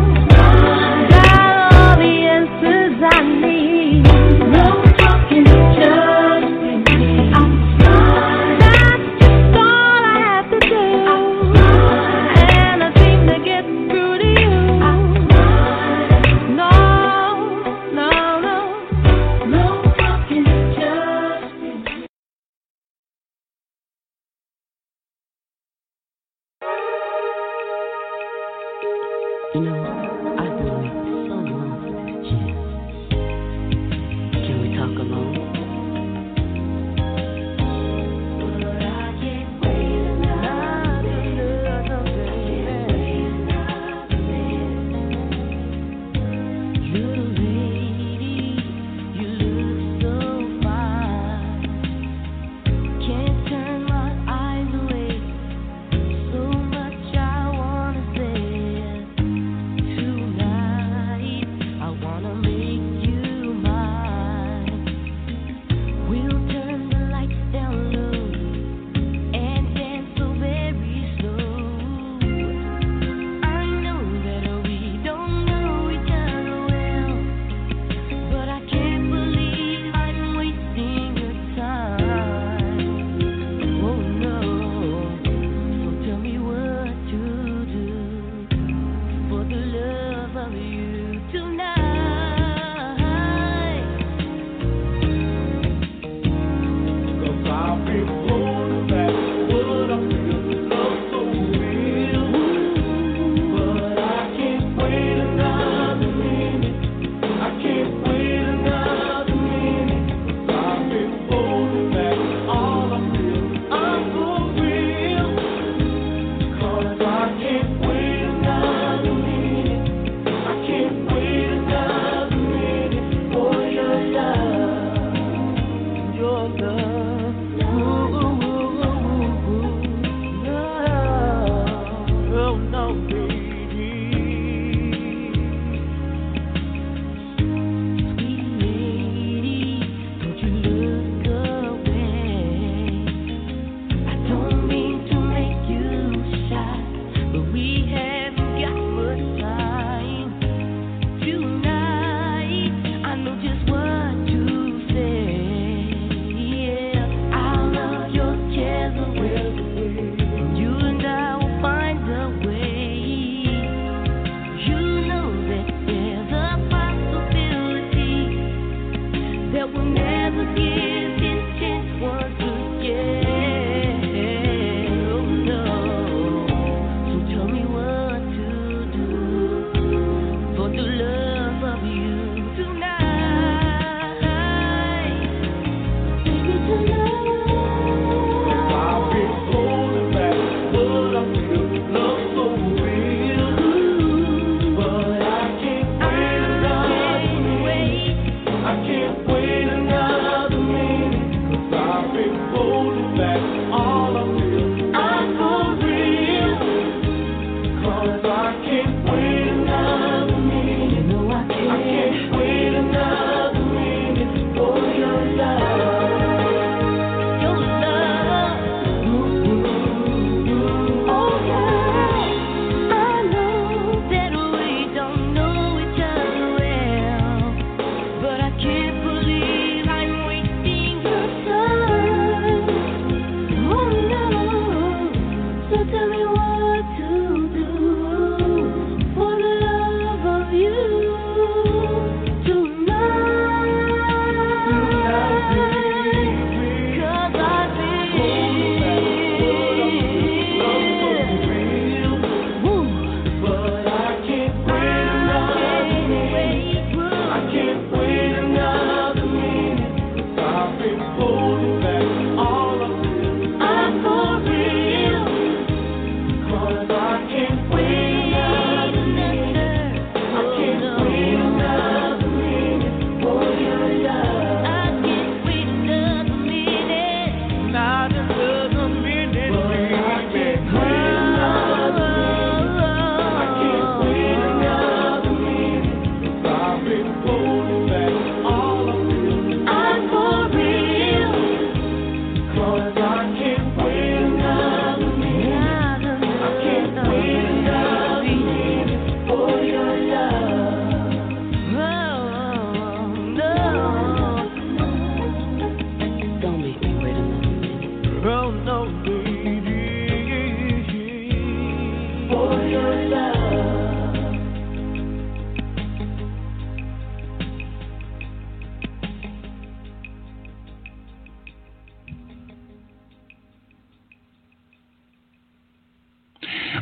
Got all the answers I need. No talking, just be me. That's just all I have to do. And I seem to get through to you. No, no, no.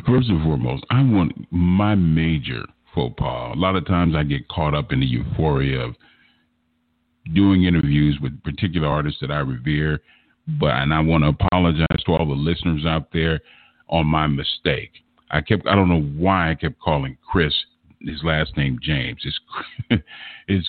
First and foremost, I want my major faux pas. A lot of times I get caught up in the euphoria of doing interviews with particular artists that I revere, but and I want to apologize to all the listeners out there on my mistake. I kept I don't know why I kept calling Chris, his last name James. It's it's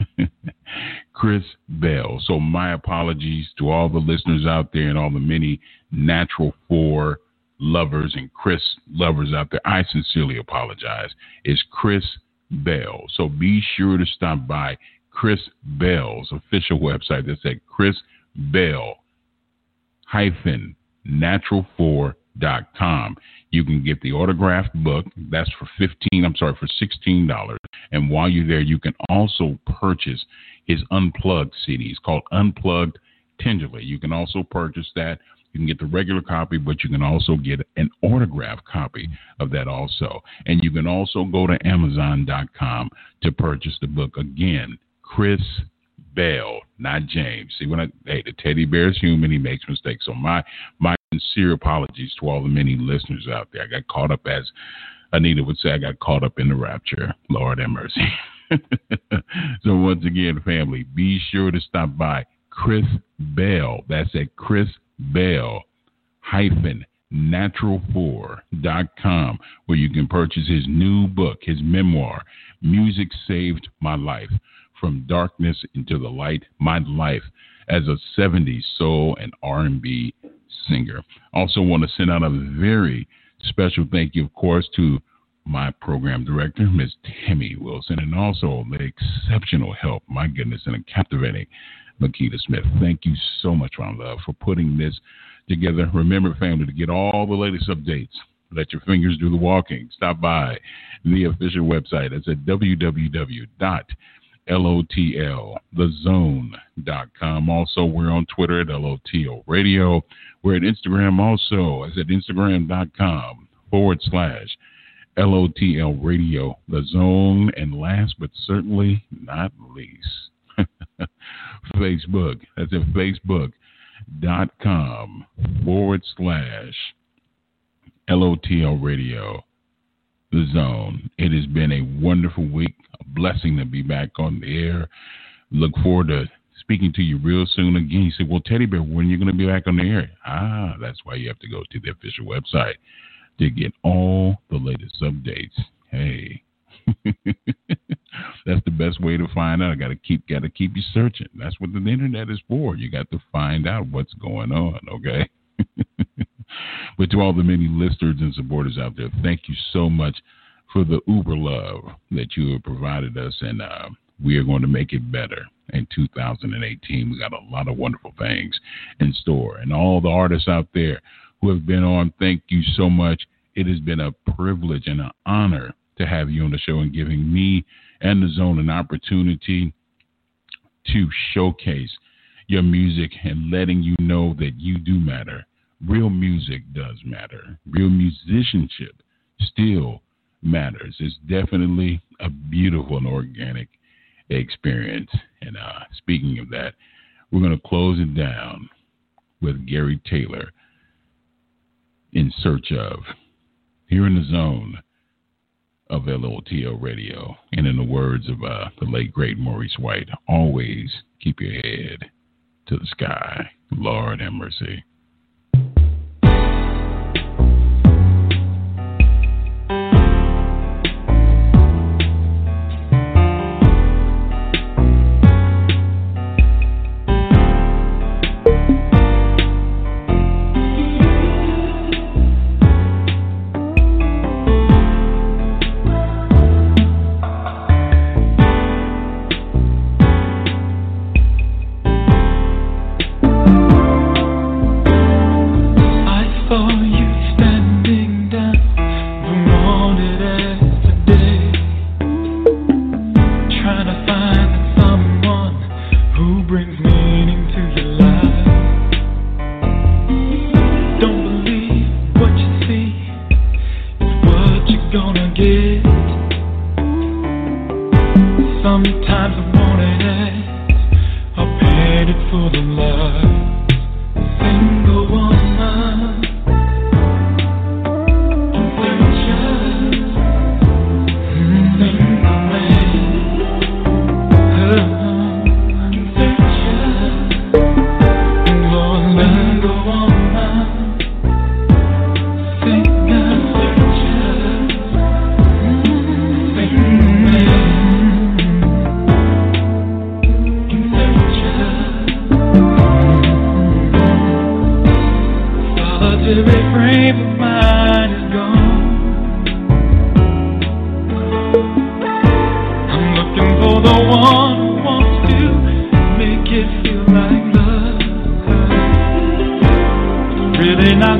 Chris Bell. So my apologies to all the listeners out there and all the many Natural Four lovers and Chris lovers out there. I sincerely apologize. It's Chris Bell. So be sure to stop by Chris Bell's official website. That's at Chris Bell hyphen natural four dot com. You can get the autographed book. That's for fifteen. I'm sorry, for sixteen dollars. And while you're there, you can also purchase his Unplugged C D. It's called Unplugged Tenderly. You can also purchase that. You can get the regular copy, but you can also get an autographed copy of that also. And you can also go to amazon dot com to purchase the book. Again, Chris Bell, not James. See, when I, hey, the teddy bear is human. He makes mistakes. So my my sincere apologies to all the many listeners out there. I got caught up, as Anita would say, I got caught up in the rapture. Lord have mercy. So once again, family, be sure to stop by Chris Bell. That's at Chris Bell hyphen natural four dot com, where you can purchase his new book, his memoir, Music Saved My Life. From Darkness into the Light, My Life as a seventies soul and R and B singer. Also want to send out a very special thank you, of course, to my program director, Miz Tammy Wilson, and also the exceptional help, my goodness, and a captivating Makita Smith. Thank you so much, Ron Love, for putting this together. Remember, family, to get all the latest updates, let your fingers do the walking. Stop by the official website. It's at w w w dot L O T L the zone dot com. Also, we're on Twitter at L O T L Radio. We're at Instagram also. It's at Instagram.com forward slash L O T L Radio, The Zone. And last but certainly not least, Facebook. That's at Facebook.com forward slash L O T L Radio, The Zone. It has been a wonderful week. A blessing to be back on the air. Look forward to speaking to you real soon again. You said, well, Teddy Bear, when are you going to be back on the air? Ah, that's why you have to go to the official website to get all the latest updates. Hey, that's the best way to find out. I got to keep, got to keep you searching. That's what the internet is for. You got to find out what's going on, okay? But to all the many listeners and supporters out there, thank you so much for the uber love that you have provided us, and uh, we are going to make it better in two thousand eighteen. We got a lot of wonderful things in store, and all the artists out there who have been on, thank you so much. It has been a privilege and an honor to have you on the show and giving me and the Zone an opportunity to showcase your music and letting you know that you do matter. Real music does matter. Real musicianship still matters. It's definitely a beautiful and organic experience. And uh, speaking of that, we're going to close it down with Gary Taylor, In Search Of, here in the Zone of L O T L Radio. And in the words of uh, the late, great Maurice White, always keep your head to the sky. Lord have mercy.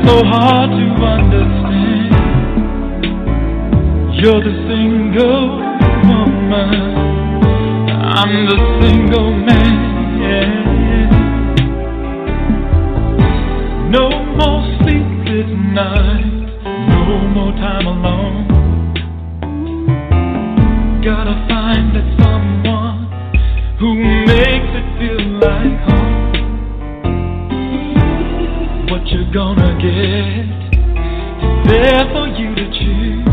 so hard to understand. You're the single woman, I'm the single man. No more sleepless nights, no more time alone. Gotta find that someone who makes it feel like home. What you're gonna get is there for you to choose.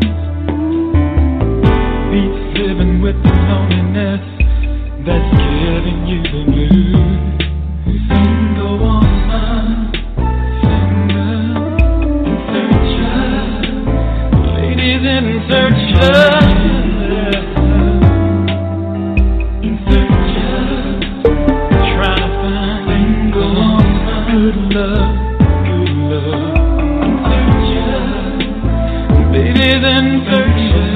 Beats living with the loneliness that's giving you the blues. Single woman, single in search of, ladies in search of, in search of, trying to find single woman, good love, good love, in search of, ladies in search of.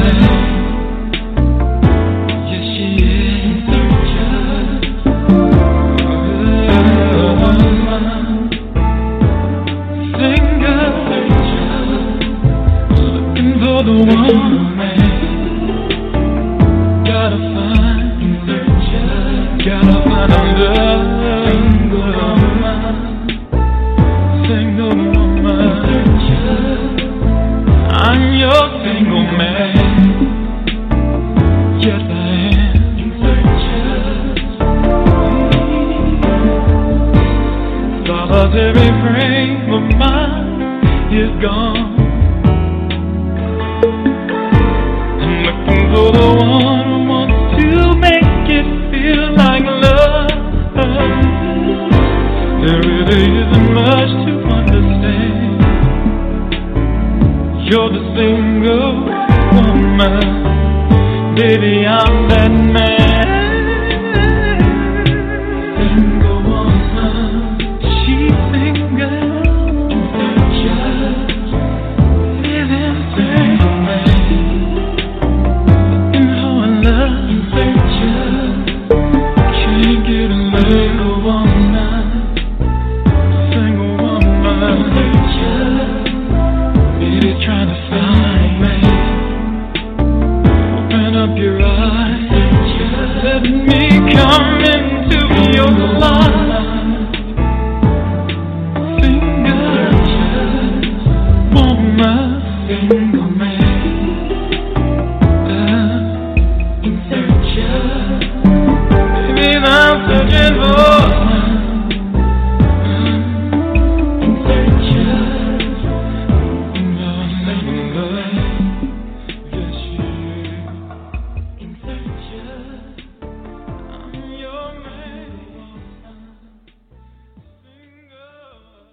The one man, gotta find, gotta find another single woman, single woman. I'm your single man, yes I am. Solitary frame of mind is gone. For the one who wants to make it feel like love. There really isn't much to understand. You're the single woman, baby, I'm that man. Single woman, she's single, just living single man. Can't get a single woman, single woman. Baby, trying to find me. Open up your eyes, let me come into your life. Single woman, single man. I'm searching for in search of love, yes you in search of, I'm your man, single.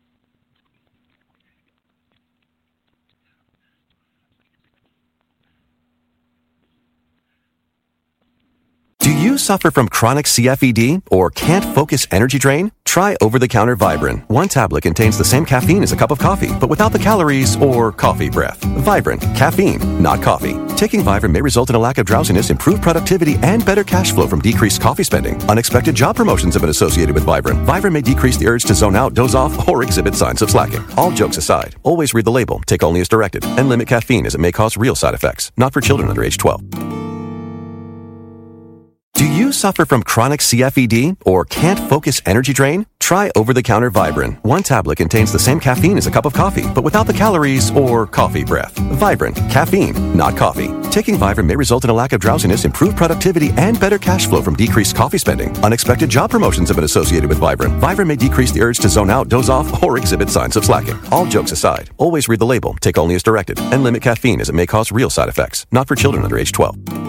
Do you suffer from chronic C F E D or can't focus energy drain? Try over-the-counter Vibrant. One tablet contains the same caffeine as a cup of coffee, but without the calories or coffee breath. Vibrant. Caffeine, not coffee. Taking Vibrant may result in a lack of drowsiness, improved productivity, and better cash flow from decreased coffee spending. Unexpected job promotions have been associated with Vibrant. Vibrant may decrease the urge to zone out, doze off, or exhibit signs of slacking. All jokes aside, always read the label, take only as directed, and limit caffeine as it may cause real side effects. Not for children under age twelve. Do you suffer from chronic C F E D or can't focus energy drain? Try over-the-counter Vibrant. One tablet contains the same caffeine as a cup of coffee, but without the calories or coffee breath. Vibrant. Caffeine, not coffee. Taking Vibrant may result in a lack of drowsiness, improved productivity, and better cash flow from decreased coffee spending. Unexpected job promotions have been associated with Vibrant. Vibrant may decrease the urge to zone out, doze off, or exhibit signs of slacking. All jokes aside, always read the label, take only as directed, and limit caffeine as it may cause real side effects. Not for children under age twelve.